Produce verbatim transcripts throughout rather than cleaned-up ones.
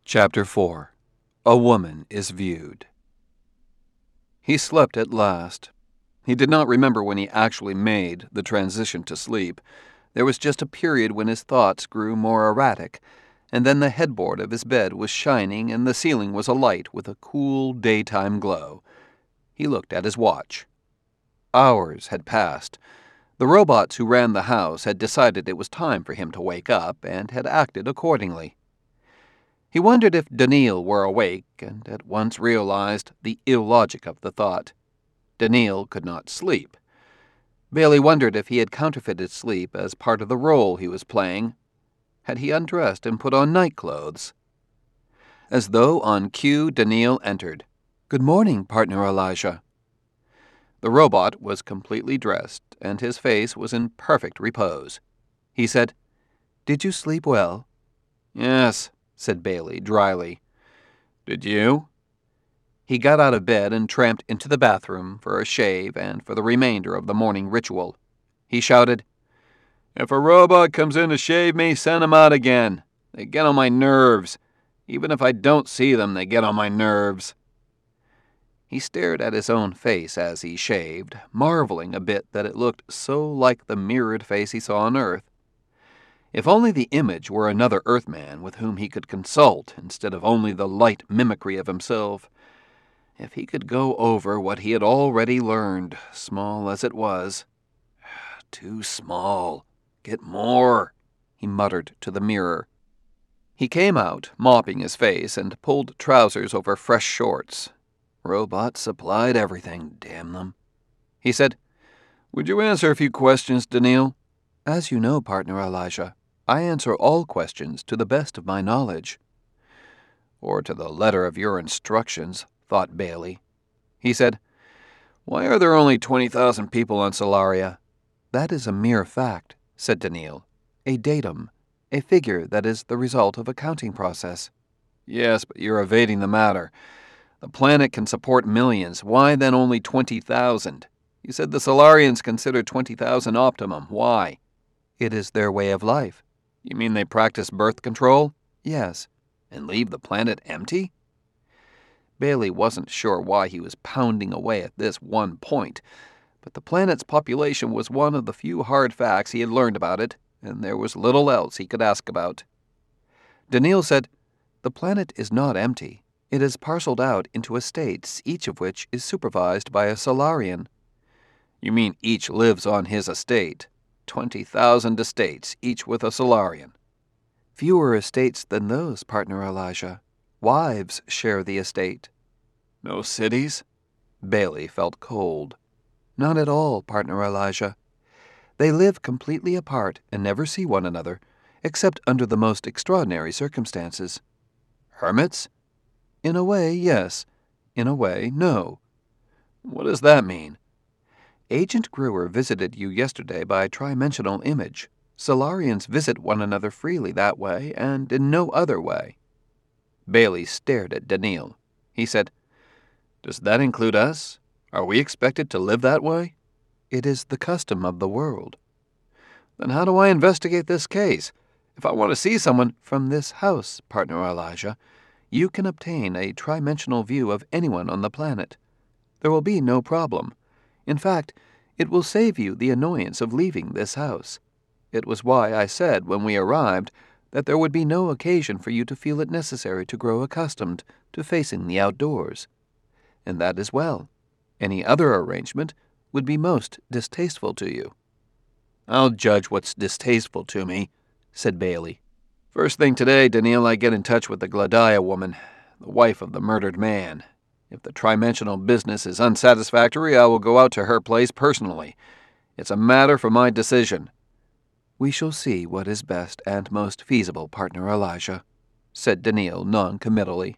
Chapter four. A Woman is Viewed. He slept at last. He did not remember when he actually made the transition to sleep. There was just a period when his thoughts grew more erratic, and then the headboard of his bed was shining and the ceiling was alight with a cool daytime glow. He looked at his watch. Hours had passed. The robots who ran the house had decided it was time for him to wake up and had acted accordingly. He wondered if Daniil were awake, and at once realized the illogic of the thought. Daniil could not sleep. Bailey wondered if he had counterfeited sleep as part of the role he was playing. Had he undressed and put on night clothes? As though on cue, Daniil entered. "Good morning, partner Elijah." The robot was completely dressed, and his face was in perfect repose. He said, "Did you sleep well?" "Yes," said Bailey dryly. "Did you?" He got out of bed and tramped into the bathroom for a shave and for the remainder of the morning ritual. He shouted, "If a robot comes in to shave me, send him out again. They get on my nerves. Even if I don't see them, they get on my nerves." He stared at his own face as he shaved, marveling a bit that it looked so like the mirrored face he saw on Earth. If only the image were another Earthman with whom he could consult instead of only the light mimicry of himself. If he could go over what he had already learned, small as it was. "Too small. Get more," he muttered to the mirror. He came out, mopping his face, and pulled trousers over fresh shorts. Robots supplied everything, damn them. He said, "Would you answer a few questions, Daniil?" "As you know, partner Elijah, I answer all questions to the best of my knowledge." "Or to the letter of your instructions," thought Bailey. He said, "Why are there only twenty thousand people on Solaria?" "That is a mere fact," said Daniil. "A datum, a figure that is the result of a counting process." "Yes, but you're evading the matter. The planet can support millions. Why then only twenty thousand? You said the Solarians consider twenty thousand optimum. Why?" "It is their way of life." "You mean they practice birth control?" "Yes." "And leave the planet empty?" Bailey wasn't sure why he was pounding away at this one point, but the planet's population was one of the few hard facts he had learned about it, and there was little else he could ask about. Daniil said, "The planet is not empty. It is parceled out into estates, each of which is supervised by a Solarian." "You mean each lives on his estate? Twenty thousand estates, each with a Solarian." "Fewer estates than those, partner Elijah. Wives share the estate." "No cities?" Bailey felt cold. "Not at all, partner Elijah. They live completely apart and never see one another, except under the most extraordinary circumstances." "Hermits?" "In a way, yes. In a way, no." "What does that mean?" "Agent Grewer visited you yesterday by trimensional image. Solarians visit one another freely that way and in no other way." Bailey stared at Daniil. He said, "Does that include us? Are we expected to live that way?" "It is the custom of the world." "Then how do I investigate this case? If I want to see someone—" "From this house, partner Elijah, you can obtain a trimensional view of anyone on the planet. There will be no problem. In fact, it will save you the annoyance of leaving this house. It was why I said when we arrived that there would be no occasion for you to feel it necessary to grow accustomed to facing the outdoors. And that is well. Any other arrangement would be most distasteful to you." "I'll judge what's distasteful to me," said Bailey. "First thing today, Daniil, I get in touch with the Gladia woman, the wife of the murdered man. If the trimensional business is unsatisfactory, I will go out to her place personally. It's a matter for my decision." "We shall see what is best and most feasible, partner Elijah," said Daniil non-committally.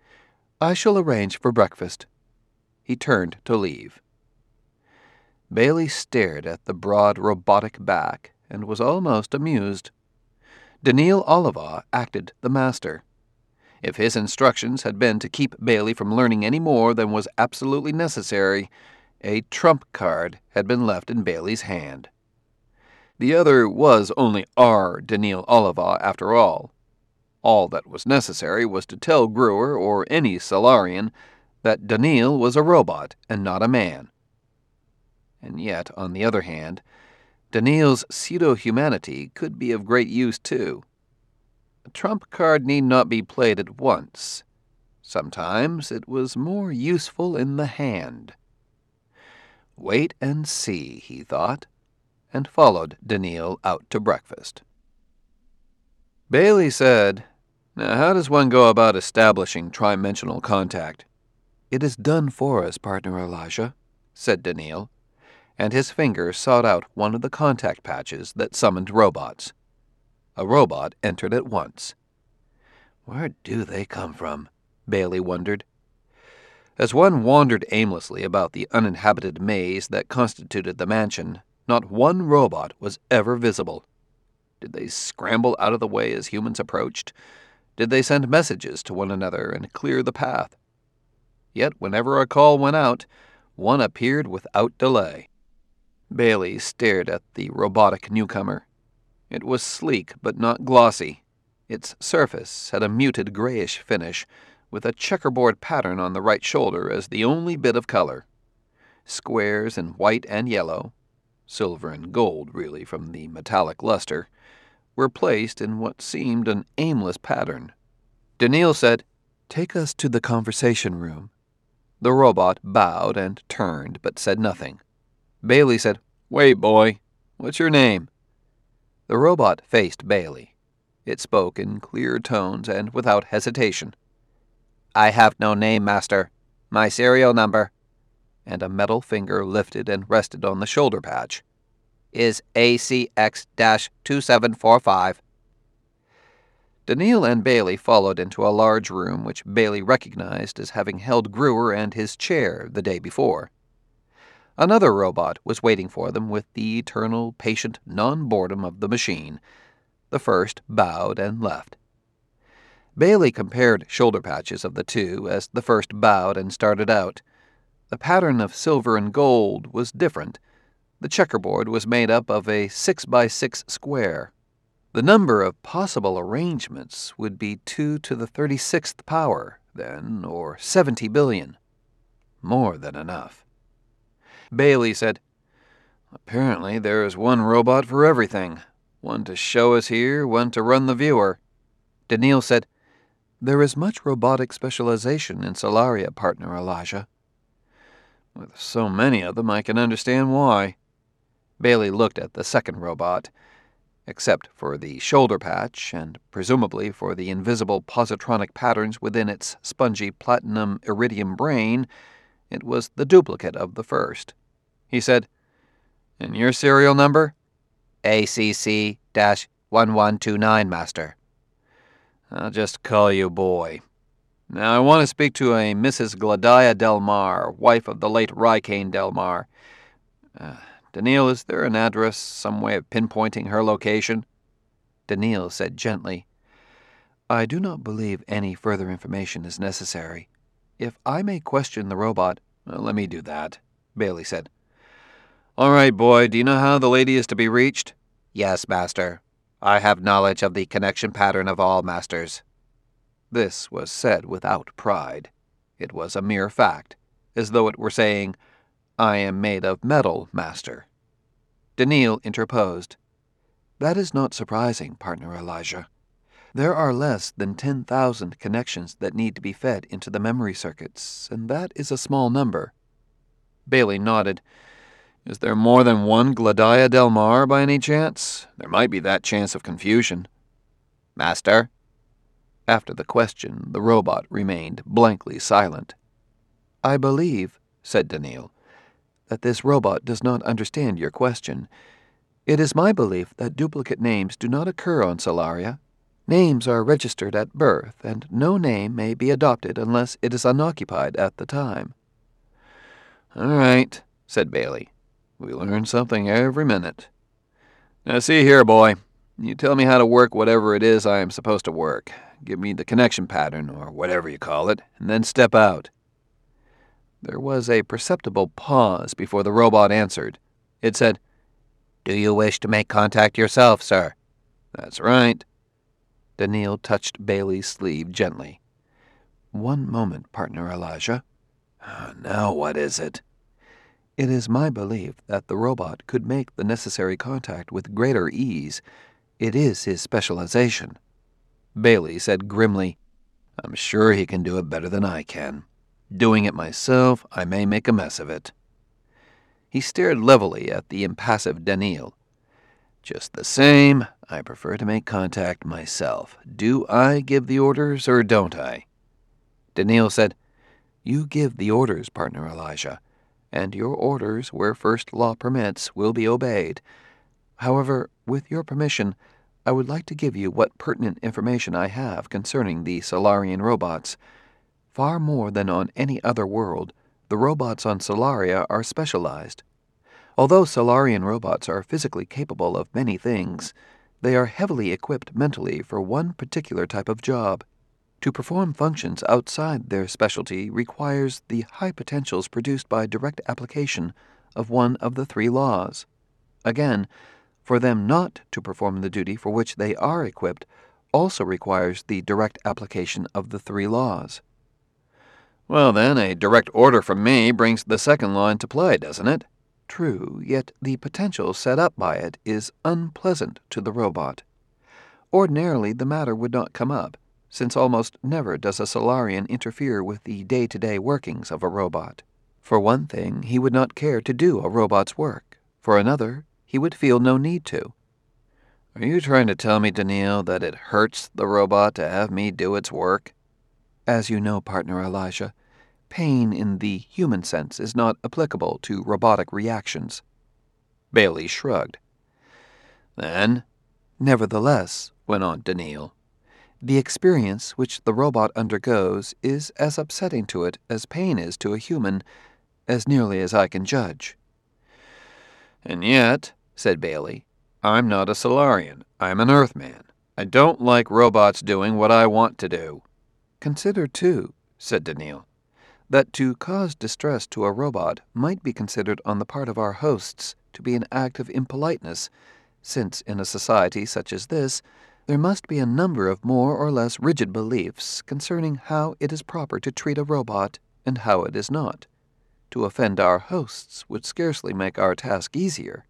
"I shall arrange for breakfast." He turned to leave. Bailey stared at the broad robotic back and was almost amused. Daniil Oliva acted the master. If his instructions had been to keep Bailey from learning any more than was absolutely necessary, a trump card had been left in Bailey's hand. The other was only our Daniil Oliva, after all. All that was necessary was to tell Gruer or any Solarian that Daniil was a robot and not a man. And yet, on the other hand, Daniil's pseudo-humanity could be of great use too. A trump card need not be played at once. Sometimes it was more useful in the hand. Wait and see, he thought, and followed Daniil out to breakfast. Bailey said, "Now how does one go about establishing trimensional contact?" "It is done for us, partner Elijah," said Daniil, and his finger sought out one of the contact patches that summoned robots. A robot entered at once. Where do they come from? Bailey wondered. As one wandered aimlessly about the uninhabited maze that constituted the mansion, not one robot was ever visible. Did they scramble out of the way as humans approached? Did they send messages to one another and clear the path? Yet whenever a call went out, one appeared without delay. Bailey stared at the robotic newcomer. It was sleek but not glossy. Its surface had a muted grayish finish, with a checkerboard pattern on the right shoulder as the only bit of color. Squares in white and yellow, silver and gold really from the metallic luster, were placed in what seemed an aimless pattern. Daniil said, "Take us to the conversation room." The robot bowed and turned, but said nothing. Bailey said, "Wait, boy. What's your name?" The robot faced Bailey. It spoke in clear tones and without hesitation. "I have no name, master. My serial number," and a metal finger lifted and rested on the shoulder patch, "is A C X two seven four five. Daniil and Bailey followed into a large room which Bailey recognized as having held Gruer and his chair the day before. Another robot was waiting for them with the eternal, patient non-boredom of the machine. The first bowed and left. Bailey compared shoulder patches of the two as the first bowed and started out. The pattern of silver and gold was different. The checkerboard was made up of a six by six square. The number of possible arrangements would be two to the thirty-sixth power, then, or seventy billion. More than enough. Bailey said, "Apparently there is one robot for everything. One to show us here, one to run the viewer." Daniil said, "There is much robotic specialization in Solaria, partner Elijah." "With so many of them, I can understand why." Bailey looked at the second robot. Except for the shoulder patch, and presumably for the invisible positronic patterns within its spongy platinum iridium brain, it was the duplicate of the first. He said, "And your serial number?" A C C one one two nine, master." "I'll just call you boy. Now I want to speak to a Missus Gladia Delmar, wife of the late Ricane Delmar. Uh, Daniil, is there an address, some way of pinpointing her location?" Daniil said gently, "I do not believe any further information is necessary. If I may question the robot—" "Well, let me do that," Bailey said. "All right, boy, do you know how the lady is to be reached?" "Yes, master. I have knowledge of the connection pattern of all masters." This was said without pride. It was a mere fact, as though it were saying, "I am made of metal, master." Daniil interposed. "That is not surprising, partner Elijah. There are less than ten thousand connections that need to be fed into the memory circuits, and that is a small number." Bailey nodded. "Is there more than one Gladia Delmar by any chance? There might be that chance of confusion." "Master?" After the question, the robot remained blankly silent. "I believe," said Daniil, "that this robot does not understand your question. It is my belief that duplicate names do not occur on Solaria. Names are registered at birth, and no name may be adopted unless it is unoccupied at the time." "All right," said Bailey. "We learn something every minute. Now see here, boy. You tell me how to work whatever it is I am supposed to work. Give me the connection pattern, or whatever you call it, and then step out." There was a perceptible pause before the robot answered. It said, "Do you wish to make contact yourself, sir?" "That's right." Daniil touched Bailey's sleeve gently. "One moment, partner Elijah." Uh, now what is it? "It is my belief that the robot could make the necessary contact with greater ease. It is his specialization." Bailey said grimly, "I'm sure he can do it better than I can. Doing it myself, I may make a mess of it." He stared levelly at the impassive Daniil. "Just the same, I prefer to make contact myself. Do I give the orders or don't I?" Daniil said, "You give the orders, partner Elijah, and your orders, where first law permits, will be obeyed. However, with your permission, I would like to give you what pertinent information I have concerning the Solarian robots. Far more than on any other world, the robots on Solaria are specialized. Although Solarian robots are physically capable of many things, they are heavily equipped mentally for one particular type of job. To perform functions outside their specialty requires the high potentials produced by direct application of one of the three laws. Again, for them not to perform the duty for which they are equipped also requires the direct application of the three laws." "Well then, a direct order from me brings the second law into play, doesn't it?" "True, yet the potential set up by it is unpleasant to the robot. Ordinarily the matter would not come up, since almost never does a Solarian interfere with the day-to-day workings of a robot. For one thing, he would not care to do a robot's work. For another, he would feel no need to." "Are you trying to tell me, Daniil, that it hurts the robot to have me do its work?" "As you know, partner Elijah, pain in the human sense is not applicable to robotic reactions." Bailey shrugged. "Then—" "Nevertheless," went on Daniil, "the experience which the robot undergoes is as upsetting to it as pain is to a human, as nearly as I can judge." "And yet," said Bailey, "I'm not a Solarian. I'm an Earthman. I don't like robots doing what I want to do." "Consider, too," said Daniil, "that to cause distress to a robot might be considered on the part of our hosts to be an act of impoliteness, since in a society such as this there must be a number of more or less rigid beliefs concerning how it is proper to treat a robot and how it is not. To offend our hosts would scarcely make our task easier."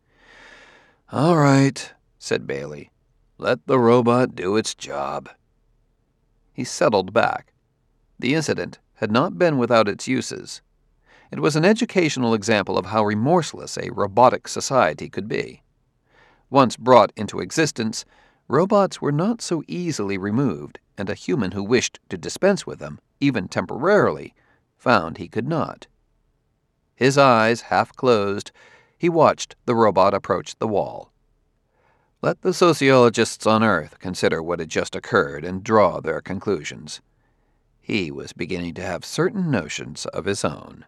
"All right," said Bailey. "Let the robot do its job." He settled back. The incident had not been without its uses. It was an educational example of how remorseless a robotic society could be. Once brought into existence, robots were not so easily removed, and a human who wished to dispense with them, even temporarily, found he could not. His eyes half closed, he watched the robot approach the wall. Let the sociologists on Earth consider what had just occurred and draw their conclusions. He was beginning to have certain notions of his own.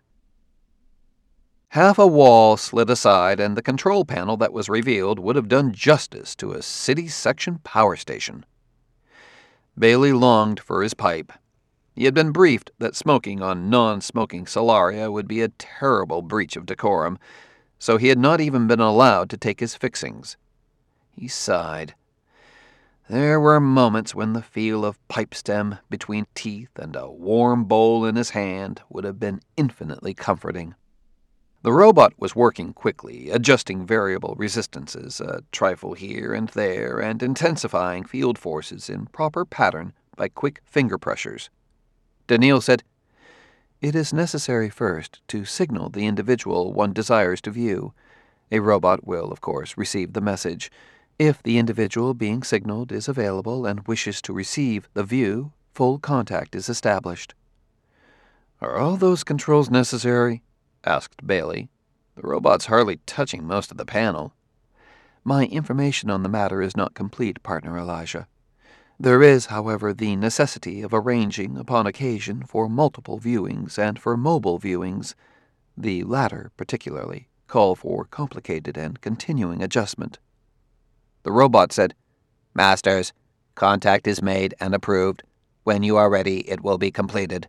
Half a wall slid aside, and the control panel that was revealed would have done justice to a city section power station. Bailey longed for his pipe. He had been briefed that smoking on non-smoking Solaria would be a terrible breach of decorum, so he had not even been allowed to take his fixings. He sighed. There were moments when the feel of pipe stem between teeth and a warm bowl in his hand would have been infinitely comforting. The robot was working quickly, adjusting variable resistances, a trifle here and there, and intensifying field forces in proper pattern by quick finger pressures. Daniil said, "It is necessary first to signal the individual one desires to view. A robot will, of course, receive the message. If the individual being signaled is available and wishes to receive the view, full contact is established." "Are all those controls necessary?" asked Bailey. "The robot's hardly touching most of the panel." "My information on the matter is not complete, partner Elijah. There is, however, the necessity of arranging, upon occasion, for multiple viewings and for mobile viewings. The latter, particularly, call for complicated and continuing adjustment." The robot said, "Masters, contact is made and approved. When you are ready, it will be completed."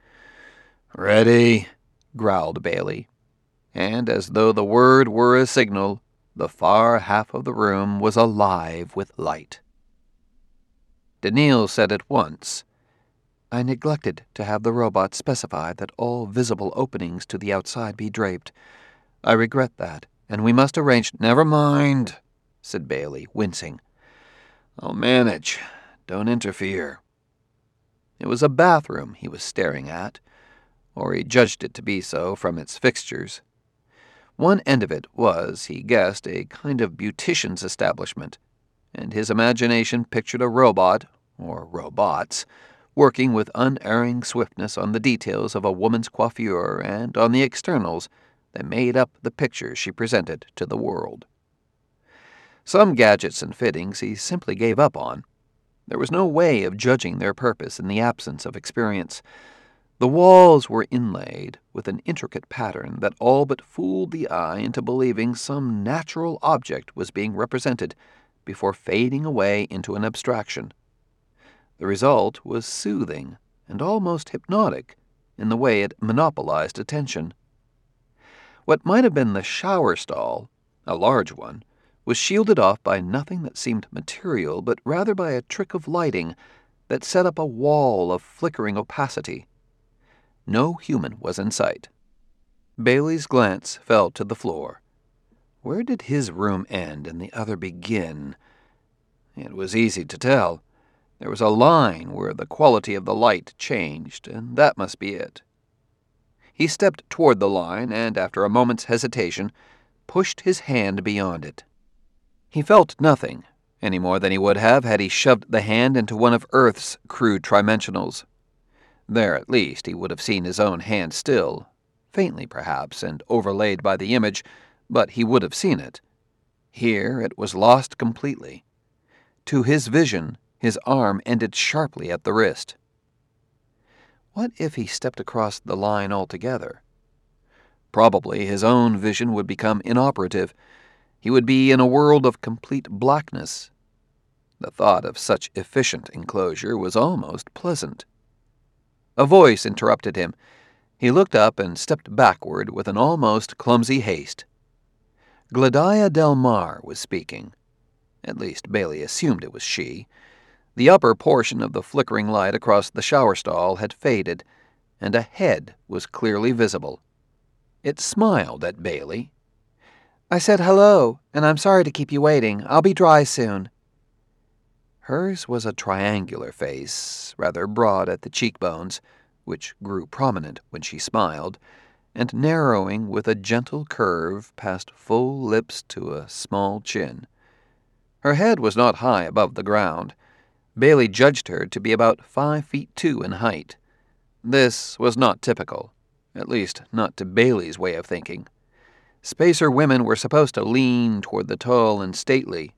"Ready," growled Bailey. And as though the word were a signal, the far half of the room was alive with light. Daniil said at once, "I neglected to have the robot specify that all visible openings to the outside be draped. I regret that, and we must arrange—" "Never mind," said Bailey, wincing. "I'll manage. Don't interfere." It was a bathroom he was staring at, or he judged it to be so from its fixtures. One end of it was, he guessed, a kind of beautician's establishment, and his imagination pictured a robot, or robots, working with unerring swiftness on the details of a woman's coiffure and on the externals that made up the picture she presented to the world. Some gadgets and fittings he simply gave up on. There was no way of judging their purpose in the absence of experience. The walls were inlaid with an intricate pattern that all but fooled the eye into believing some natural object was being represented before fading away into an abstraction. The result was soothing and almost hypnotic in the way it monopolized attention. What might have been the shower stall, a large one, was shielded off by nothing that seemed material, but rather by a trick of lighting that set up a wall of flickering opacity. No human was in sight. Bailey's glance fell to the floor. Where did his room end and the other begin? It was easy to tell. There was a line where the quality of the light changed, and that must be it. He stepped toward the line and, after a moment's hesitation, pushed his hand beyond it. He felt nothing, any more than he would have had he shoved the hand into one of Earth's crude trimensionals. There, at least, he would have seen his own hand still, faintly perhaps, and overlaid by the image, but he would have seen it. Here it was lost completely. To his vision, his arm ended sharply at the wrist. What if he stepped across the line altogether? Probably his own vision would become inoperative. He would be in a world of complete blackness. The thought of such efficient enclosure was almost pleasant. A voice interrupted him. He looked up and stepped backward with an almost clumsy haste. Gladia Del Mar was speaking. At least Bailey assumed it was she. The upper portion of the flickering light across the shower stall had faded, and a head was clearly visible. It smiled at Bailey. "I said hello, and I'm sorry to keep you waiting. I'll be dry soon." Hers was a triangular face, rather broad at the cheekbones, which grew prominent when she smiled, and narrowing with a gentle curve past full lips to a small chin. Her head was not high above the ground. Bailey judged her to be about five feet two in height. This was not typical, at least not to Bailey's way of thinking. Spacer women were supposed to lean toward the tall and stately.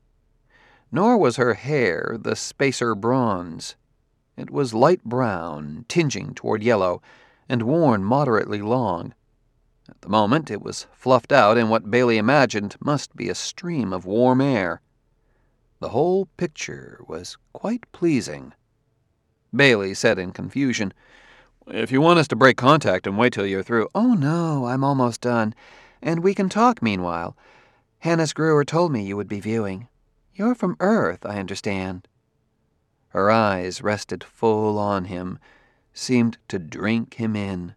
Nor was her hair the spacer bronze. It was light brown, tinging toward yellow, and worn moderately long. At the moment it was fluffed out in what Bailey imagined must be a stream of warm air. The whole picture was quite pleasing. Bailey said in confusion, "If you want us to break contact and wait till you're through—" "Oh, no, I'm almost done, and we can talk meanwhile. Hannes Gruer told me you would be viewing. You're from Earth, I understand." Her eyes rested full on him, seemed to drink him in.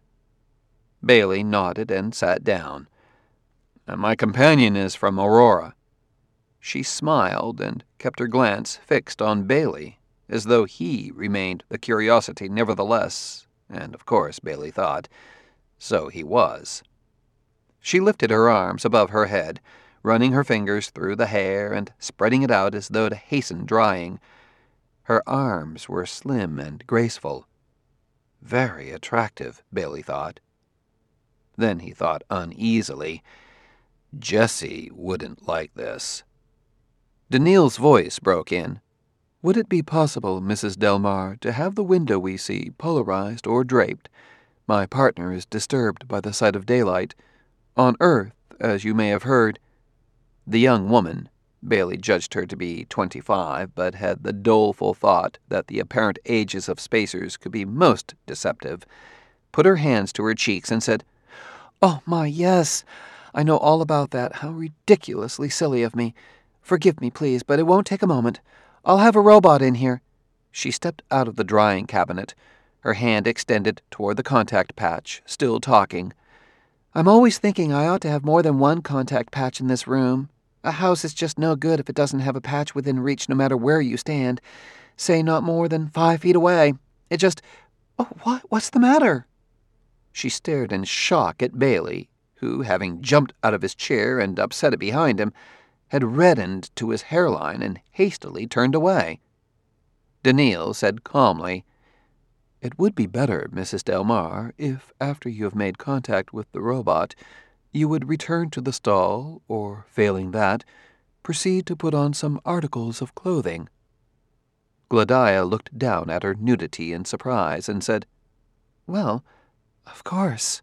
Bailey nodded and sat down. "My companion is from Aurora." She smiled and kept her glance fixed on Bailey, as though he remained the curiosity nevertheless, and of course, Bailey thought, so he was. She lifted her arms above her head, running her fingers through the hair and spreading it out as though to hasten drying. Her arms were slim and graceful. Very attractive, Bailey thought. Then he thought uneasily, Jessie wouldn't like this. Daniil's voice broke in. "Would it be possible, Missus Del Mar, to have the window we see polarized or draped? My partner is disturbed by the sight of daylight. On Earth, as you may have heard—" The young woman, Bailey judged her to be twenty-five, but had the doleful thought that the apparent ages of spacers could be most deceptive, put her hands to her cheeks and said, "Oh, my, yes. I know all about that. How ridiculously silly of me. Forgive me, please, but it won't take a moment. I'll have a robot in here." She stepped out of the drying cabinet, her hand extended toward the contact patch, still talking. I'm always thinking I ought to have more than one contact patch in this room. A house is just no good if it doesn't have a patch within reach no matter where you stand. Say not more than five feet away. It just... Oh, what? What's the matter? She stared in shock at Bailey, who, having jumped out of his chair and upset it behind him, had reddened to his hairline and hastily turned away. Daniil said calmly, "It would be better, Missus Delmar, if, after you have made contact with the robot, you would return to the stall, or, failing that, proceed to put on some articles of clothing." Gladia looked down at her nudity in surprise and said, Well, of course.